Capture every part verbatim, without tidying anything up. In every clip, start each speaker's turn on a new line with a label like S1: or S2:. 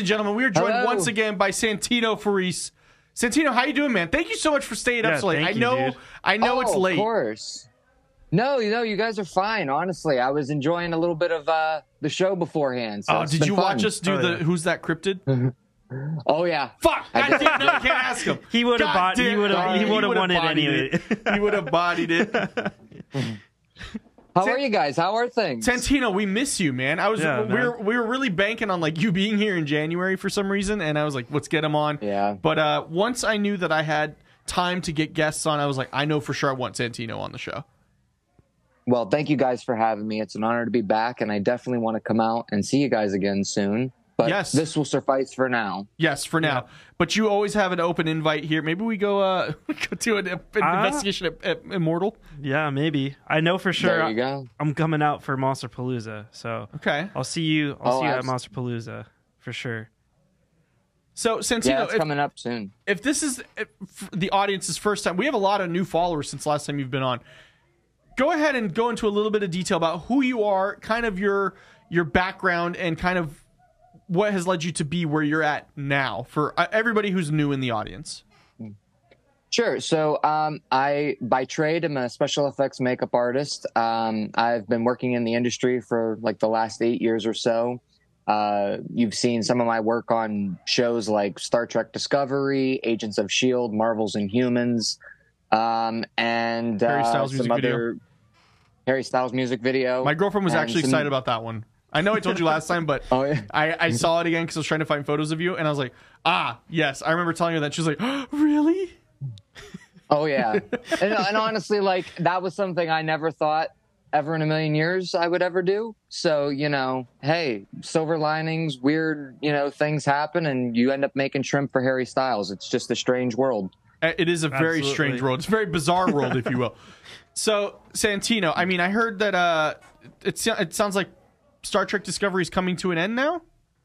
S1: and gentlemen, we are joined
S2: Hello.
S1: once again by Santino Faris. Santino, how you doing, man? Thank you so much for staying
S3: Yeah,
S1: up so late.
S3: thank
S1: I
S3: you,
S1: know,
S3: dude.
S1: I know
S2: Oh,
S1: it's late.
S2: Of course. No, you know, you guys are fine. Honestly, I was enjoying a little bit of uh, the show beforehand. So
S1: Oh,
S2: it's
S1: did
S2: been
S1: you
S2: fun.
S1: watch us do
S3: Oh,
S1: the
S3: yeah.
S1: Who's That Cryptid?
S2: Oh yeah.
S1: Fuck! God damn, no, I can't ask him.
S3: He would have
S1: God
S3: bought. He
S1: damn,
S3: would have. He
S1: he
S3: would have
S1: would've
S3: won it
S1: bodied
S3: anyway.
S1: it. He would have bodied it.
S2: How
S1: San-
S2: are you guys? How are things?
S1: Santino, we miss you, man. I was
S3: Yeah,
S1: we were
S3: man.
S1: we were really banking on like you being here in January for some reason, and I was like, let's get him on.
S2: Yeah.
S1: But uh, once I knew that I had time to get guests on, I was like, I know for sure I want Santino on the show.
S2: Well, thank you guys for having me. It's an honor to be back, and I definitely want to come out and see you guys again soon. But
S1: Yes.
S2: this will suffice for now.
S1: Yes, for now. But you always have an open invite here. Maybe we go uh we go do an, an
S3: Uh,
S1: investigation at, at Immortal.
S3: Yeah, maybe. I know for sure.
S2: There you go.
S3: I'm coming out for Monster Palooza, so
S1: Okay.
S3: I'll see you. I'll
S2: Oh,
S3: see you at
S2: abs-
S3: Monster Palooza for sure.
S1: So Santino,
S2: Yeah, it's
S1: if,
S2: coming up soon.
S1: if this is if the audience's first time, we have a lot of new followers since last time you've been on. Go ahead and go into a little bit of detail about who you are, kind of your your background, and kind of what has led you to be where you're at now for uh, everybody who's new in the audience.
S2: Sure. So um, I, by trade, am a special effects makeup artist. Um, I've been working in the industry for like the last eight years or so. Uh, you've seen some of my work on shows like Star Trek Discovery, Agents of S H I E L D, Marvel's Inhumans, um, and
S1: Harry
S2: uh,
S1: Styles
S2: some
S1: music video.
S2: other Harry Styles music video.
S1: My girlfriend was
S2: and
S1: actually
S2: some-
S1: excited about that one. I know I told you last time, but
S2: Oh, yeah.
S1: I, I saw it again because I was trying to find photos of you, and I was like, ah, yes. I remember telling her that. She was like, oh, really?
S2: Oh yeah, and, and honestly, like that was something I never thought ever in a million years I would ever do. So you know, hey, silver linings, weird, you know, things happen, and you end up making shrimp for Harry Styles. It's just a strange world.
S1: Uh, It is a very
S3: Absolutely.
S1: strange world. It's a very bizarre world, if you will. So, Santino, I mean, I heard that uh, it, so- it sounds like Star Trek Discovery is coming to an end now.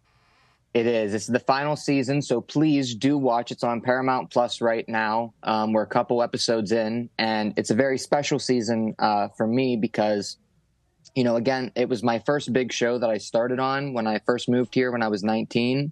S2: It is. It's the final season, so please do watch. It's on Paramount Plus right now. Um, we're a couple episodes in, and it's a very special season uh, for me because, you know, again, it was my first big show that I started on when I first moved here when I was nineteen.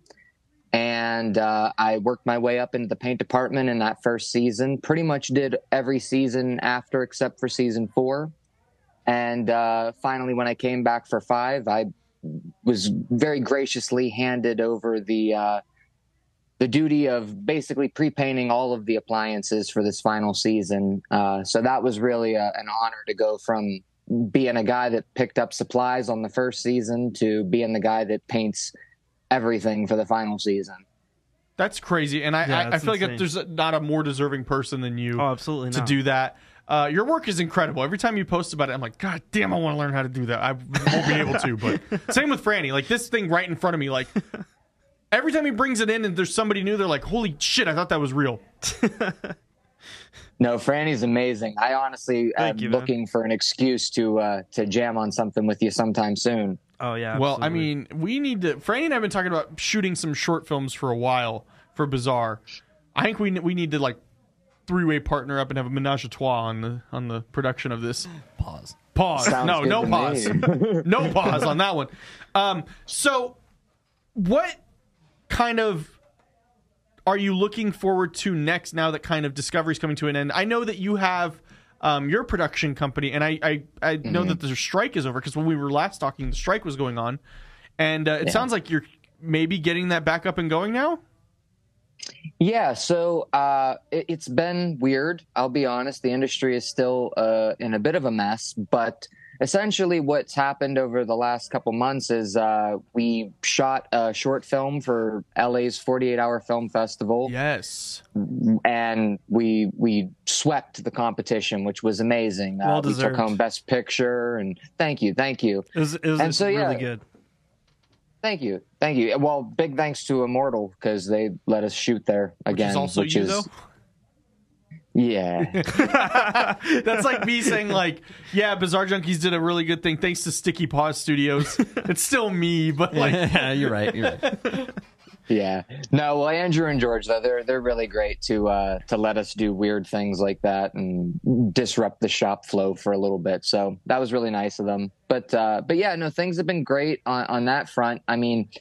S2: And uh, I worked my way up into the paint department in that first season. Pretty much did every season after except for season four. And uh, finally, when I came back for five, I was very graciously handed over the uh, the duty of basically pre-painting all of the appliances for this final season. Uh, so that was really a, an honor to go from being a guy that picked up supplies on the first season to being the guy that paints everything for the final season.
S1: That's crazy, and I,
S3: Yeah,
S1: I, I
S3: that's
S1: feel like
S3: insane.
S1: there's not a more deserving person than you
S3: Oh, absolutely
S1: to
S3: not.
S1: do that. Uh, your work is incredible. Every time you post about it, I'm like, God damn, I want to learn how to do that. I won't be able to, but same with Franny. Like this thing right in front of me, like every time he brings it in and there's somebody new, they're like, holy shit, I thought that was real.
S2: No, Franny's amazing. I honestly am
S3: Thank you, man.
S2: looking for an excuse to uh, to jam on something with you sometime soon.
S3: Oh yeah.
S1: Well, I
S3: absolutely.
S1: mean, we need to. Franny and I have been talking about shooting some short films for a while for Bizarre. I think we we need to like three way partner up and have a menage a trois on the on the production of this.
S4: Pause.
S1: Pause.
S2: Sounds
S1: no,
S2: good
S1: no
S2: to
S1: pause.
S2: me.
S1: No pause on that one. Um, so, what kind of are you looking forward to next? Now that kind of Discovery's coming to an end, I know that you have. Um, your production company, and I I, I know
S2: Mm-hmm.
S1: that the strike is over because when we were last talking, the strike was going on, and uh, it
S2: Yeah.
S1: sounds like you're maybe getting that back up and going now.
S2: Yeah, so uh, it, it's been weird. I'll be honest. The industry is still uh, in a bit of a mess, but essentially what's happened over the last couple months is uh, we shot a short film for L A's forty-eight hour Film Festival,
S1: Yes.
S2: and we we swept the competition, which was amazing. Uh,
S3: Well
S2: we took
S3: deserved.
S2: home Best Picture, and thank you, thank you.
S3: it was, it was
S2: and so,
S3: really
S2: yeah.
S3: good.
S2: Thank you. Thank you. Well, big thanks to Immortal because they let us shoot there again.
S1: Which is also you,
S2: is,
S1: though.
S2: Yeah.
S1: That's like me saying, like, yeah, Bizarre Junkies did a really good thing thanks to Sticky Paws Studios. It's still me, but like,
S4: Yeah, you're right. You're right.
S2: Yeah. No, well, Andrew and George, though, they're they're really great to uh, to let us do weird things like that and disrupt the shop flow for a little bit. So that was really nice of them. But uh, but yeah, no, things have been great on, on that front. I mean,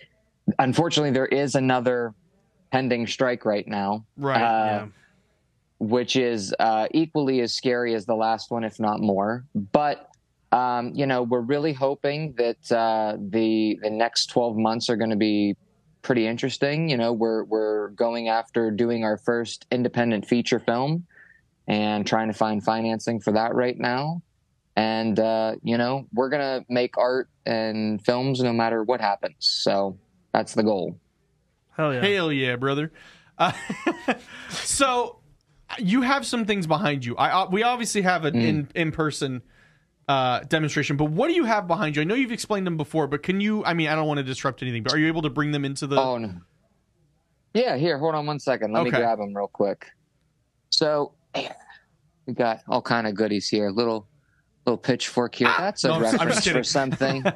S2: unfortunately, there is another pending strike right now.
S1: Right.
S2: Uh,
S3: Yeah.
S2: which is uh, equally as scary as the last one, if not more. But um, you know, we're really hoping that uh, the the next twelve months are going to be pretty interesting. You know, we're we're going after doing our first independent feature film and trying to find financing for that right now. And uh, you know, we're gonna make art and films no matter what happens. So that's the goal.
S3: Hell yeah.
S1: Hell yeah, brother. Uh, so you have some things behind you. I uh, we obviously have an
S2: Mm.
S1: in in person uh, demonstration, but what do you have behind you? I know you've explained them before, but can you? I mean, I don't want to disrupt anything, but are you able to bring them into the?
S2: Oh no. Yeah, here, hold on one second. Let me
S1: Okay.
S2: grab them real quick. So we got all kind of goodies here. Little little pitchfork here. That's a
S1: No, I'm just- I'm
S2: reference
S1: just
S2: for something.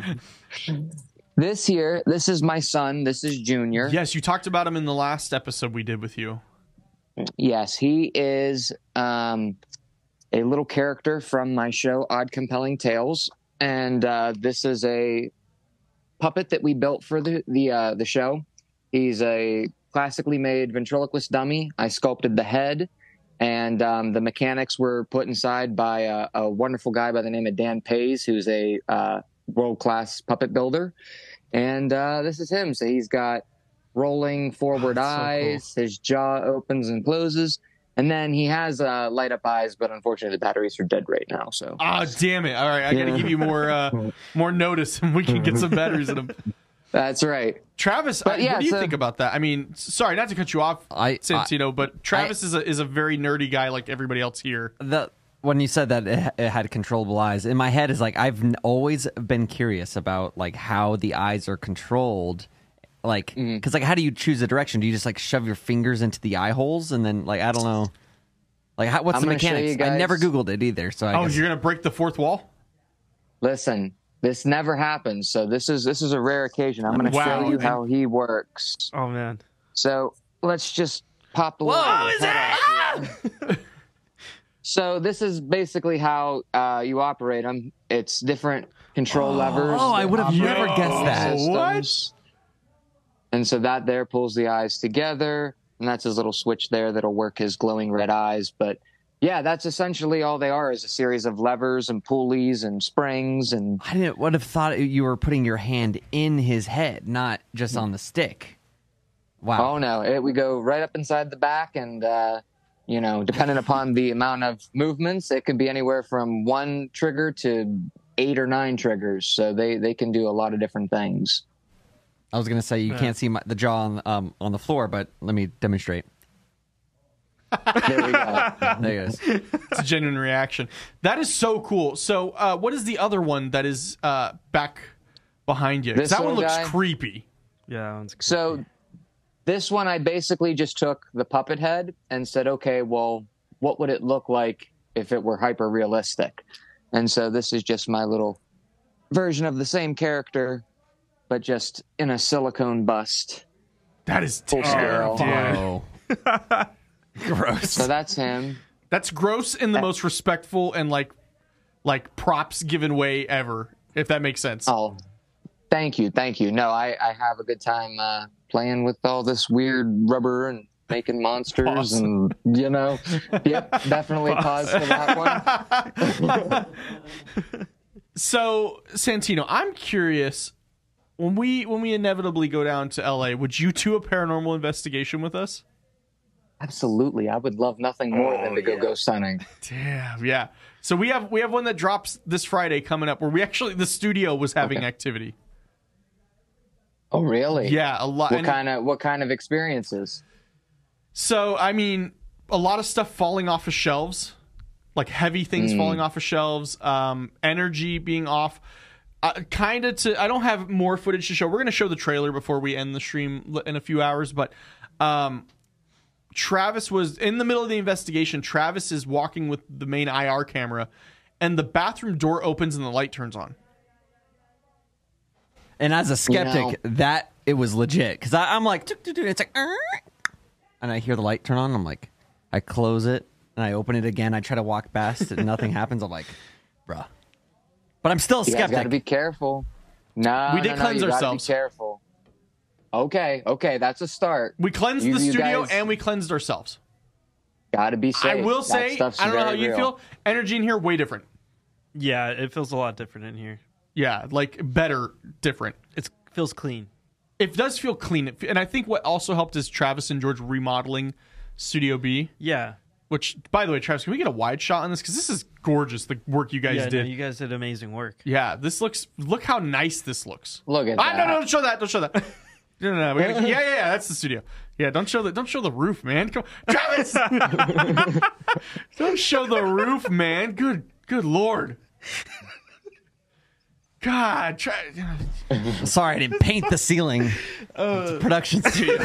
S2: This here, this is my son. This is Junior.
S1: Yes, you talked about him in the last episode we did with you.
S2: Yes, he is um, a little character from my show, Odd Compelling Tales, and uh, this is a puppet that we built for the the uh, the show. He's a classically made ventriloquist dummy. I sculpted the head, and um, the mechanics were put inside by a, a wonderful guy by the name of Dan Pays, who's a uh, world class puppet builder. And uh, this is him. So he's got rolling forward
S1: Oh, that's so
S2: eyes. His jaw opens and closes, and then he has uh, light up eyes. But unfortunately, the batteries are dead right now. So
S1: Ah, damn it! All right, I got to
S2: Yeah.
S1: give you more uh, more notice, and we can get some batteries in them.
S2: that's right.
S1: Travis,
S2: But
S1: I-
S2: yeah,
S1: what do you
S2: so-
S1: think about that? I mean, s- sorry, not to cut you off,
S4: I-
S1: Santino, but Travis is a is a very nerdy guy like everybody else here.
S4: The when you said that it, it had controllable eyes, in my head is like I've n- always been curious about like how the eyes are controlled, like because like how do you choose the direction? Do you just like shove your fingers into the eye holes and then like I don't know, like how, what's
S2: I'm
S4: the
S2: gonna show
S4: mechanics?
S2: you
S4: I never
S2: guys-
S4: googled it either, so I
S1: Oh,
S4: guess,
S1: you're gonna break the fourth wall?
S2: Listen, this never happens. So this is this is a rare occasion. I'm going to
S1: Wow.
S2: show you how he works.
S3: Oh man.
S2: So let's just pop the
S4: Whoa,
S2: little
S4: is
S2: head off here. So this is basically how uh, you operate them. It's different control levers.
S4: oh, I
S2: that
S4: would have
S2: operate
S4: never
S2: the
S4: guessed that.
S2: systems. And so that there pulls the eyes together, and that's his little switch there that'll work his glowing red eyes. But yeah, that's essentially all they are, is a series of levers and pulleys and springs. And
S4: I didn't would have thought you were putting your hand in his head, not just on the stick. Wow.
S2: oh no, it, we go right up inside the back, and uh, you know, depending upon the amount of movements, it can be anywhere from one trigger to eight or nine triggers. So they they can do a lot of different things.
S4: I was gonna say you can't see my, the jaw on, um, on the floor, but let me demonstrate.
S2: There we go.
S4: There it is.
S1: It's a genuine reaction. That is so cool. So, uh, what is the other one that is uh, back behind you? 'Cause
S2: This
S1: that one
S2: little
S1: looks
S2: guy?
S1: creepy.
S3: Yeah. That one's
S2: So
S3: creepy.
S2: this one, I basically just took the puppet head and said, okay, well, what would it look like if it were hyper realistic? And so this is just my little version of the same character, but just in a silicone bust.
S1: That is
S2: Full scale.
S1: terrible. dude.
S4: Oh. Gross.
S2: So that's him.
S1: That's gross in the most respectful and like like props given way ever, if that makes sense.
S2: Oh, thank you. Thank you. No, I, I have a good time uh, playing with all this weird rubber and making monsters
S1: Pause.
S2: and, you know, yep, definitely pause for that one.
S1: So, Santino, I'm curious. When we when we inevitably go down to L A, would you do a paranormal investigation with us?
S2: Absolutely. I would love nothing more than to go ghost hunting.
S1: Damn, yeah. So we have we have one that drops this Friday coming up where we actually the studio was having
S2: Okay.
S1: activity.
S2: Oh, really?
S1: Yeah, a lot.
S2: What
S1: and-
S2: kind of what kind of experiences?
S1: So, I mean, a lot of stuff falling off of shelves, like heavy things
S2: Mm.
S1: falling off of shelves, um, energy being off. Uh, kind of to, I don't have more footage to show. We're going to show the trailer before we end the stream l- in a few hours, but um, Travis was in the middle of the investigation. Travis is walking with the main I R camera, and the bathroom door opens and the light turns on.
S4: And as a skeptic,
S2: You
S4: that it was legit because I'm like, "Tuk, tuk, tuk," it's like, "Er," and I hear the light turn on. I'm like, I close it and I open it again. I try to walk past and nothing happens. I'm like, bruh. But I'm still a
S2: You guys got to
S4: skeptic.
S2: be careful. No,
S1: We did
S2: no, no,
S1: cleanse
S2: you gotta
S1: ourselves.
S2: Be careful. Okay, okay, that's a start.
S1: We cleansed
S2: You-
S1: the
S2: you
S1: studio
S2: guys
S1: and we cleansed ourselves.
S2: Gotta be safe.
S1: I will
S2: That
S1: say, I
S2: stuff's
S1: don't know how
S2: very
S1: you
S2: real.
S1: feel. Energy in here, way different.
S3: Yeah, it feels a lot different in here.
S1: Yeah, like better, different.
S3: It feels clean.
S1: It does feel clean. It- And I think what also helped is Travis and George remodeling Studio B.
S3: Yeah.
S1: Which, by the way, Travis, can we get a wide shot on this? Because this is gorgeous, the work you guys
S3: yeah, no,
S1: did.
S3: you guys did amazing work.
S1: Yeah, this looks. Look how nice this looks.
S2: Look at
S1: Ah,
S2: that.
S1: no, no, don't show that. Don't show that. No, no, no. we gotta- yeah, yeah, yeah. That's the studio. Yeah, don't show the. Don't show the roof, man. Come, Travis. Don't show the roof, man. Good, good lord. God, try.
S4: Sorry, I didn't paint the ceiling. It's a production studio.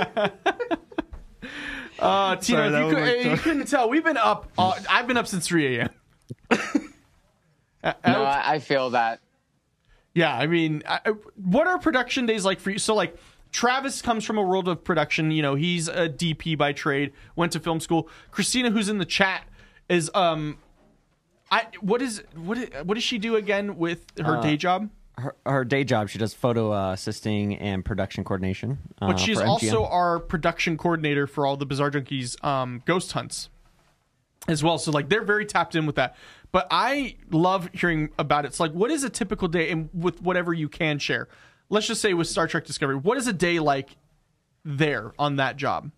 S1: Uh, Tino,
S3: Sorry,
S1: if
S3: that
S1: you,
S3: was
S1: could,
S3: like-
S1: you couldn't tell, we've been up. Uh, I've been up since three a.m. Uh,
S2: No, I, I feel that.
S1: Yeah, I mean, I, I- what are production days like for you? So, like, Travis comes from a world of production. You know, he's a D P by trade, went to film school. Christina, who's in the chat, is um, I what is what is, what does she do again with her
S4: Uh,
S1: day job?
S4: Her, her day job, she does photo uh, assisting and production coordination. Uh,
S1: But she's
S4: for M G M.
S1: also our production coordinator for all the Bizarre Junkies um, ghost hunts as well. So, like, they're very tapped in with that. But I love hearing about it. It's like, what is a typical day, and with whatever you can share? Let's just say with Star Trek Discovery, what is a day like there on that job?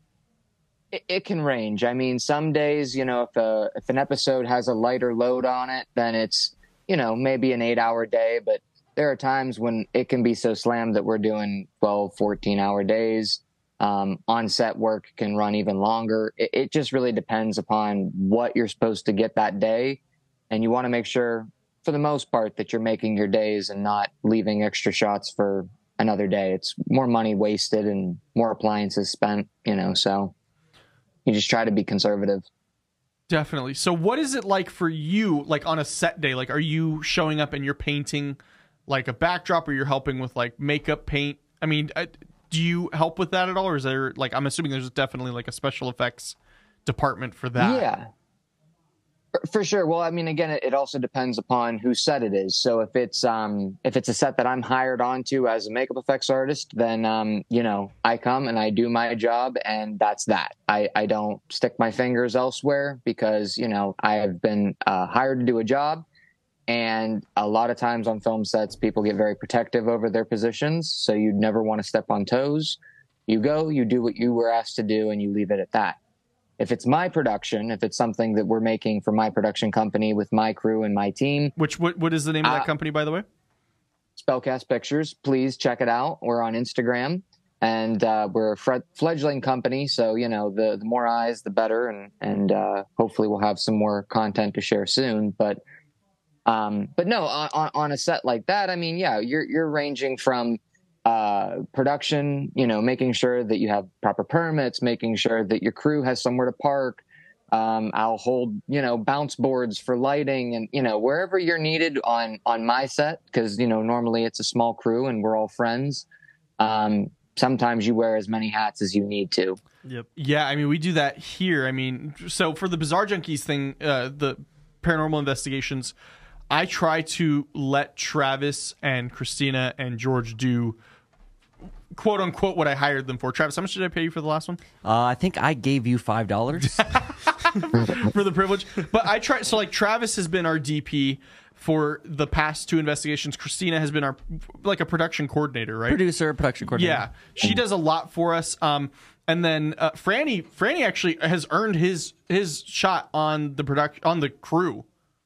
S2: It, it can range. I mean, some days, you know, if a if an episode has a lighter load on it, then it's, you know, maybe an eight hour day. But there are times when it can be so slammed that we're doing twelve, fourteen hour days. Um, on set work can run even longer. It, it just really depends upon what you're supposed to get that day. And you want to make sure, for the most part, that you're making your days and not leaving extra shots for another day. It's more money wasted and more appliances spent, you know, so you just try to be conservative.
S1: Definitely. So what is it like for you, like on a set day? Like, are you showing up and you're painting like a backdrop, or you're helping with like makeup paint? I mean, uh, do you help with that at all? Or is there like, I'm assuming there's definitely like a special effects department for that.
S2: Yeah, for, for sure. Well, I mean, again, it, it also depends upon whose set it is. So if it's um if it's a set that I'm hired onto as a makeup effects artist, then um you know, I come and I do my job, and that's that. I I don't stick my fingers elsewhere, because, you know, I have been uh, hired to do a job. And a lot of times on film sets, people get very protective over their positions. So you never want to step on toes. You go, you do what you were asked to do, and you leave it at that. If it's my production, if it's something that we're making for my production company with my crew and my team,
S1: Which, what, what is the name of that
S2: Uh,
S1: company, by the way?
S2: Spellcast Pictures, please check it out. We're on Instagram, and uh, we're a fre- fledgling company. So, you know, the, the more eyes, the better. And, and uh, hopefully we'll have some more content to share soon. But Um, but no, on, on- on a set like that, I mean, yeah, you're you're ranging from uh, production, you know, making sure that you have proper permits, making sure that your crew has somewhere to park. Um, I'll hold, you know, bounce boards for lighting, and, you know, wherever you're needed on on my set, because, you know, normally it's a small crew and we're all friends. Um, sometimes you wear as many hats as you need to.
S3: Yep.
S1: Yeah, I mean, we do that here. I mean, so for the Bizarre Junkies thing, uh, the paranormal investigations, I try to let Travis and Christina and George do quote unquote what I hired them for. Travis, how much did I pay you for the last one?
S4: Uh, I think I gave you five dollars.
S1: For the privilege. But I try, so like Travis has been our D P for the past two investigations. Christina has been our like a production coordinator, right?
S4: Producer, production coordinator.
S1: Yeah, she does a lot for us. Um, and then uh, Franny, Franny actually has earned his his shot on the production on the crew.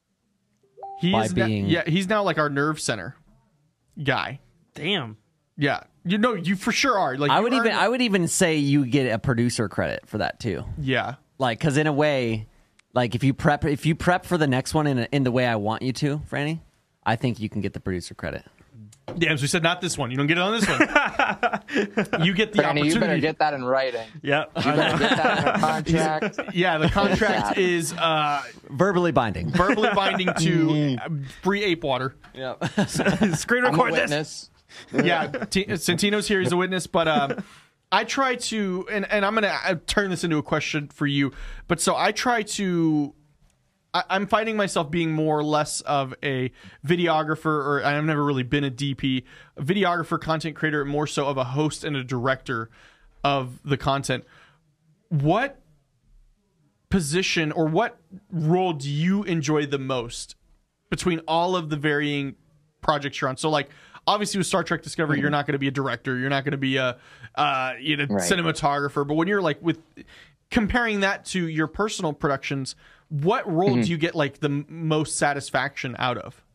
S1: He
S4: By
S1: is now-
S4: being-
S1: yeah, he's now like our nerve center guy.
S3: Damn.
S1: Yeah, you know, you for sure are. Like
S4: I
S1: you
S4: would even
S1: earned-
S4: I would even say you get a producer credit for that too.
S1: yeah.
S4: Like, because in a way, like if you prep if you prep for the next one in a, in the way I want you to, Franny, I think you can get the producer credit.
S1: Damn, so we said not this one. You don't get it on this one. You get the
S2: Franny,
S1: opportunity.
S2: you better get that in writing.
S3: Yep.
S2: You better get that in a contract.
S1: Yeah, the contract is uh,
S4: Verbally binding.
S1: verbally binding to uh, free ape water.
S4: Yeah.
S3: Screen
S2: I'm a
S3: record this.
S2: witness.
S1: Yeah, T- Santino's here. He's a witness, but um, I try to, and, and I'm going to turn this into a question for you. But so I try to I, I'm finding myself being more or less of a videographer, or I've never really been a D P, a videographer, content creator, more so of a host and a director of the content. What position or what role do you enjoy the most between all of the varying projects you're on? So like obviously with Star Trek Discovery, mm-hmm. you're not going to be a director, you're not going to be a uh, you know right. cinematographer, but when you're like with comparing that to your personal productions, what role mm-hmm. do you get like the m- most satisfaction out of?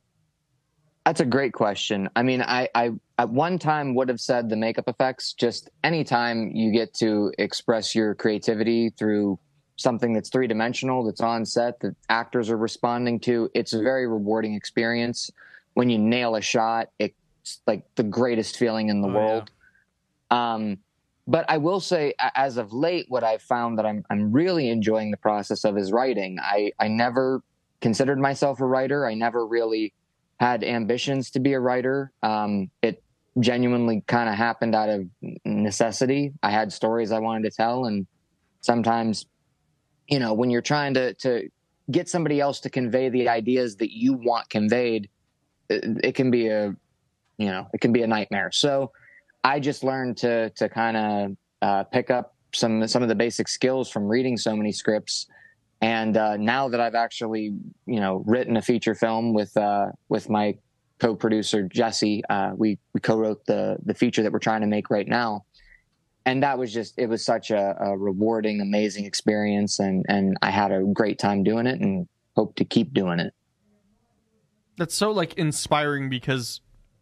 S2: That's a great question. I mean, I, I at one time would have said the makeup effects. Just anytime you get to express your creativity through something that's three-dimensional, that's on set, that actors are responding to, it's a very rewarding experience. When you nail a shot, it's like the greatest feeling in the oh, world. Yeah. Um, but I will say, as of late, what I've found that I'm I'm really enjoying the process of is writing. I, I never considered myself a writer. I never really had ambitions to be a writer. Um, it genuinely kind of happened out of necessity. I had stories I wanted to tell, and sometimes, you know, when you're trying to, to get somebody else to convey the ideas that you want conveyed, it, it can be a, you know, it can be a nightmare. So I just learned to, to kind of uh, pick up some, some of the basic skills from reading so many scripts. And uh, now that I've actually, you know, written a feature film with, uh, with my co-producer, Jesse, uh, we, we co-wrote the, the feature that we're trying to make right now. And that was just, it was such a, a rewarding, amazing experience. And, and I had a great time doing it and hope to keep doing it.
S1: That's so like inspiring, because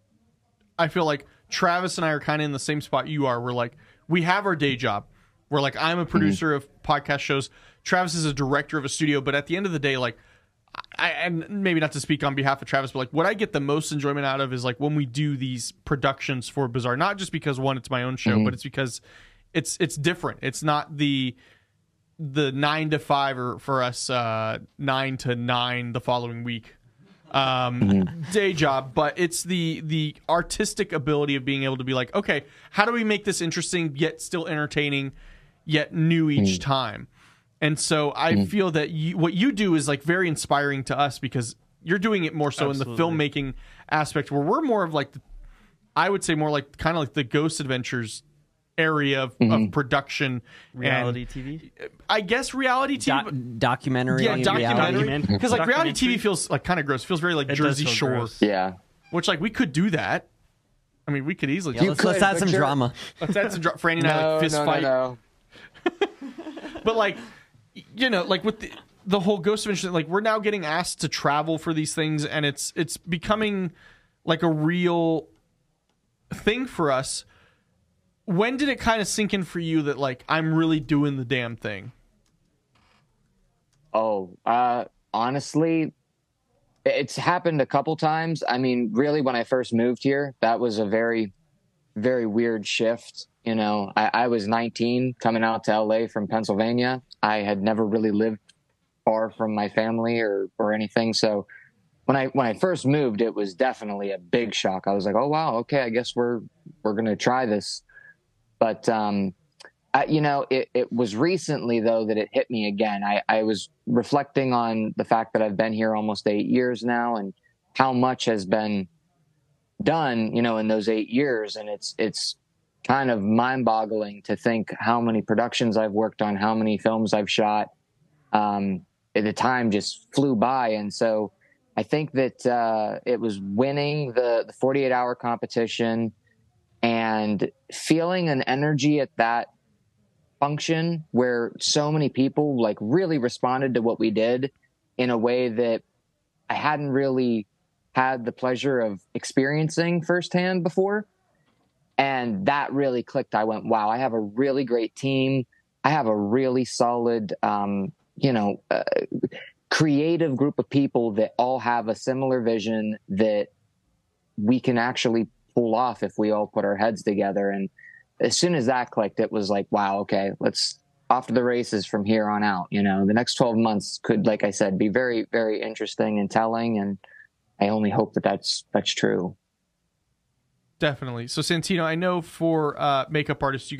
S1: I feel like Travis and I are kind of in the same spot you are. We're like, we have our day job. We're like, I'm a producer mm-hmm. of podcast shows. Travis is a director of a studio. But at the end of the day, like, I, and maybe not to speak on behalf of Travis, but like what I get the most enjoyment out of is like when we do these productions for Bizarre, not just because one, it's my own show, mm-hmm. but it's because it's it's different. It's not the the nine to five or for us uh, nine to nine the following week um, mm-hmm. day job, but it's the the artistic ability of being able to be like, okay, how do we make this interesting yet still entertaining, yet new each mm-hmm. time? And so I mm-hmm. feel that you, what you do is like very inspiring to us, because you're doing it more so Absolutely. in the filmmaking aspect, where we're more of like, the, I would say more like kind of like the Ghost Adventures area of, mm-hmm. of production.
S3: Reality
S1: and,
S3: T V?
S1: I guess reality T V.
S4: Do- documentary.
S1: Yeah, documentary. Because like reality T V
S3: Documentary?
S1: feels like kind of gross. It feels very like
S3: It
S1: Jersey
S3: does feel
S1: Shore.
S3: gross.
S2: Yeah.
S1: Which like we could do that. I mean, we could easily.
S4: Yeah,
S1: do
S4: let's,
S2: could,
S4: let's add
S2: but
S4: some
S2: you're-
S4: drama.
S1: Let's add some. Dra- Franny and I
S2: No,
S1: like fist
S2: no,
S1: fight.
S2: no, no.
S1: But like, you know, like with the, the whole Ghost Adventure, like we're now getting asked to travel for these things, and it's it's becoming like a real thing for us. When did it kind of sink in for you that like I'm really doing the damn thing?
S2: Oh, uh, honestly, it's happened a couple times. I mean, really, when I first moved here, that was a very, very weird shift. You know, I, I was nineteen coming out to L A from Pennsylvania. I had never really lived far from my family or, or anything. So when I, when I first moved, it was definitely a big shock. I was like, oh, wow, okay, I guess we're, we're going to try this. But, um, I, you know, it, it was recently, though, that it hit me again. I, I was reflecting on the fact that I've been here almost eight years now and how much has been done, you know, in those eight years. And it's, it's kind of mind boggling to think how many productions I've worked on, how many films I've shot. Um, the time just flew by. And so I think that, uh, it was winning the, the forty-eight hour competition and feeling an energy at that function where so many people like really responded to what we did in a way that I hadn't really had the pleasure of experiencing firsthand before. And that really clicked. I went, wow, I have a really great team. I have a really solid, um, you know, uh, creative group of people that all have a similar vision that we can actually pull off if we all put our heads together. And as soon as that clicked, it was like, wow, okay, let's off to the races from here on out. You know, the next twelve months could, like I said, be very, very interesting and telling. And I only hope that that's, that's true.
S1: Definitely. So Santino, I know for uh, makeup artists, you guys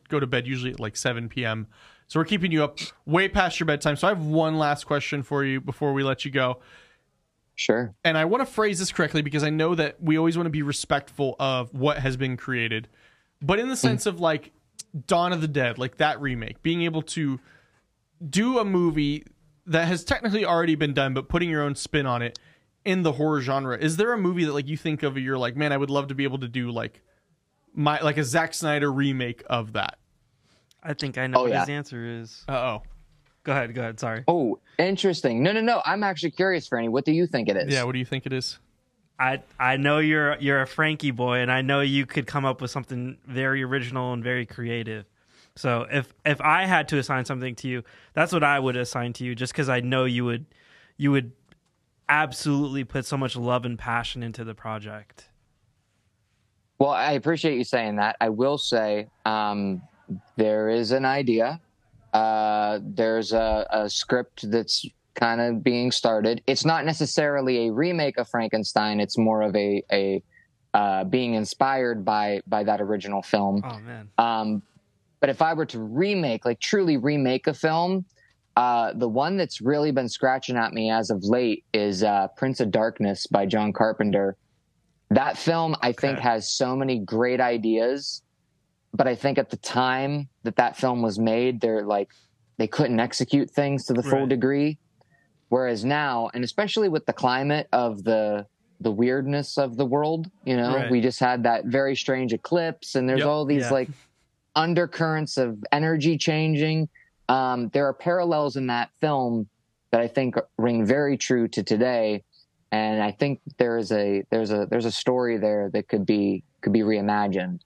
S1: go to bed usually at like seven p.m. So we're keeping you up way past your bedtime. So I have one last question for you before we let you go.
S2: Sure.
S1: And I want to phrase this correctly because I know that we always want to be respectful of what has been created. But in the sense of like Dawn of the Dead, like that remake, being able to do a movie that has technically already been done, but putting your own spin on it in the horror genre. Is there a movie that like you think of, you're like, man, I would love to be able to do like my like a Zack Snyder remake of that?
S3: I think I know
S2: Oh,
S3: what
S2: yeah.
S3: his answer is.
S1: Uh oh.
S3: Go ahead. Go ahead. Sorry.
S2: Oh, interesting. No, no, no. I'm actually curious, Franny. What do you think it is?
S1: Yeah, what do you think it is?
S3: I I know you're you're a Frankie boy, and I know you could come up with something very original and very creative. So if if I had to assign something to you, that's what I would assign to you, just because I know you would you would absolutely put so much love and passion into the project.
S2: Well, I appreciate you saying that. I will say um, there is an idea. Uh, there's a, a script that's kind of being started. It's not necessarily a remake of Frankenstein. It's more of a a uh, being inspired by by that original film.
S3: Oh man.
S2: Um, but if I were to remake, like truly remake a film, uh, the one that's really been scratching at me as of late is uh, Prince of Darkness by John Carpenter. That film, I think, has so many great ideas, but I think at the time that that film was made, they're like they couldn't execute things to the full
S3: Right.
S2: degree. Whereas now, and especially with the climate of the the weirdness of the world, you know,
S3: Right.
S2: we just had that very strange eclipse, and there's
S1: Yep.
S2: all these
S3: Yeah.
S2: like undercurrents of energy changing. Um, there are parallels in that film that I think ring very true to today, and I think there is a there's a there's a story there that could be could be reimagined.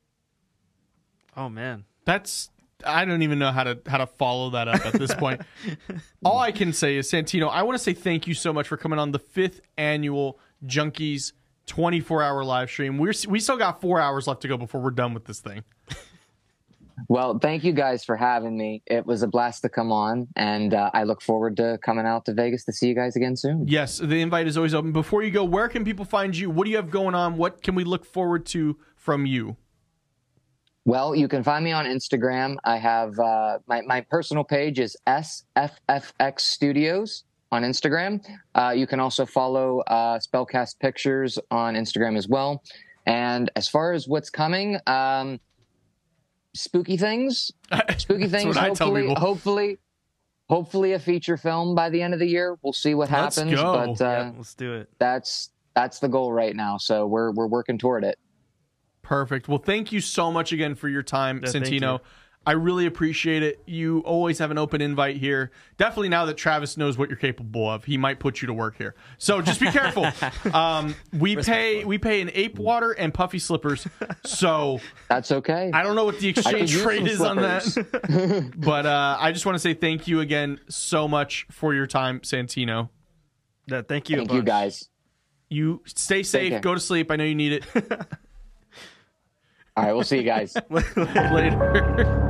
S3: Oh man.
S1: That's I don't even know how to how to follow that up at this point. All I can say is, Santino, I want to say thank you so much for coming on the fifth annual Junkies twenty-four hour live stream. We're we still got four hours left to go before we're done with this thing.
S2: Well, thank you guys for having me. It was a blast to come on, and uh, I look forward to coming out to Vegas to see you guys again soon.
S1: Yes, the invite is always open. Before you go, where can people find you? What do you have going on? What can we look forward to from you?
S2: Well, you can find me on Instagram. I have uh, my my personal page is S F F X Studios on Instagram. Uh, you can also follow uh, Spellcast Pictures on Instagram as well. And as far as what's coming, um, spooky things, spooky
S1: That's
S2: things.
S1: what I tell
S2: Hopefully,
S1: people.
S2: hopefully, hopefully a feature film by the end of the year. We'll see what
S1: Let's
S2: happens.
S1: go.
S2: But uh,
S3: Yeah, let's do it.
S2: that's that's the goal right now. So we're we're working toward it.
S1: Perfect. Well, thank you so much again for your time,
S3: Yeah, thank
S1: Santino.
S3: you.
S1: I really appreciate it. You always have an open invite here. Definitely now that Travis knows what you're capable of, he might put you to work here. So just be careful. um, we pay we pay in ape water and puffy slippers. So
S2: That's okay.
S1: I don't know what the
S2: I could
S1: exchange
S2: use
S1: rate
S2: some
S1: is on
S2: slippers.
S1: that. But uh, I just want to say thank you again so much for your time, Santino.
S3: Yeah, thank you. a
S2: Thank you
S3: bunch.
S2: guys.
S1: You stay safe.
S2: care.
S1: Go to sleep. I know you need it.
S2: All right, we'll see you guys.
S1: Later.